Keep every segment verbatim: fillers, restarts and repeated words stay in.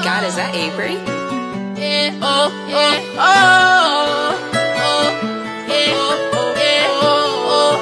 God, is that Avery? Yeah, oh, yeah, oh, oh, yeah, oh, yeah, oh,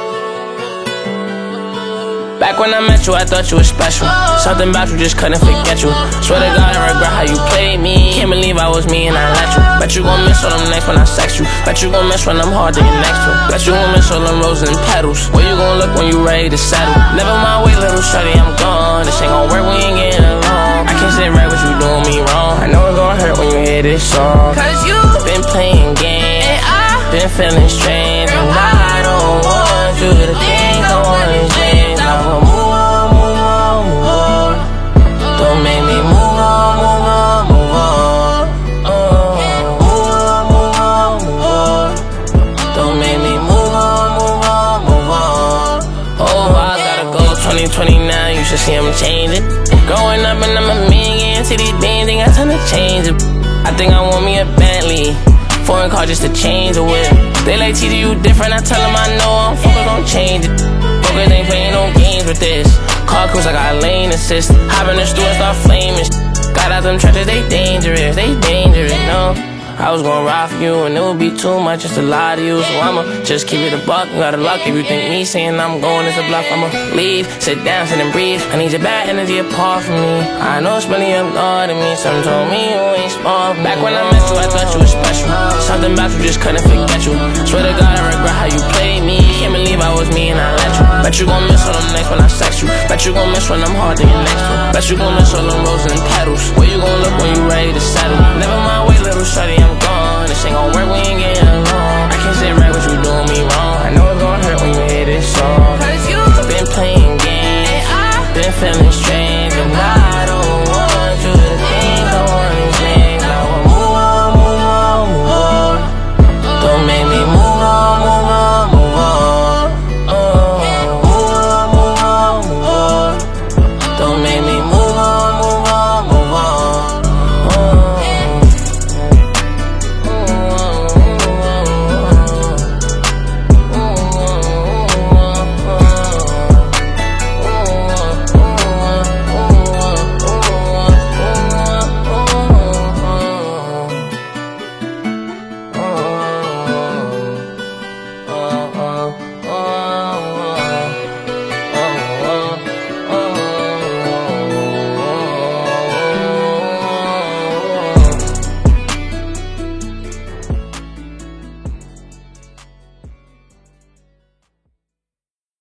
oh. Back when I met you, I thought you were special. Something about you just couldn't forget you. Swear to God, I regret how you played me. Can't believe I was me and I let you. Bet you gon' miss all them nights when I sex you. Bet you gon' miss when I'm hard to get next to. Bet you gon' miss all them roses and petals. Where you gon' look when you ready to settle? Never mind, wait, little shorty, I'm gone. This ain't gon' work, we ain't getting along. I can't sit right with you doing me wrong. I know it's gon' hurt when you hear this song. Cause you been playing games, and I been feeling strange, and I don't want you to think I wanna change. Now move on, move on, move on. Don't make me move on, move on, move on. Oh, move on, move on, move on. Don't make me move on, move on, move on. Oh, I gotta go twenty twenty-nine, you should see I'm changing. Growing up and I'm a million, see these bands ain't got time to change it. I think I want me a Bentley, foreign car just to change the whip. They like, T, you different, I tell them I know I'm focused on change it. Focus ain't playing no games with this. Car cruise, I got lane assist. Hop in the store and start flaming. Got out them trenches, they dangerous, they dangerous, no. I was gonna ride for you and it would be too much just to lie to you. So I'ma just keep it a buck, you gotta luck. If you think me saying I'm going is a bluff, I'ma leave, sit down, sit and breathe. I need your bad energy apart from me. I know it's really up north to me. Some told me you ain't smart. Back when I met you, I thought you was special. Something about you just couldn't forget you. Swear to God, I regret how you played me. Can't believe I was me and I let you. Bet you gon' miss all them nights when I sex you. Bet you gon' miss when I'm hard to get next to. Bet you gon' miss all them roses and petals. Where you gon' look when you ready to settle? Never mind, wait, little shorty, I'm gone. This ain't gon' work, we ain't getting along. I can't sit right with you doing me wrong. I know it's gon' hurt when you hear this song. Cause you been playing games, and I been feeling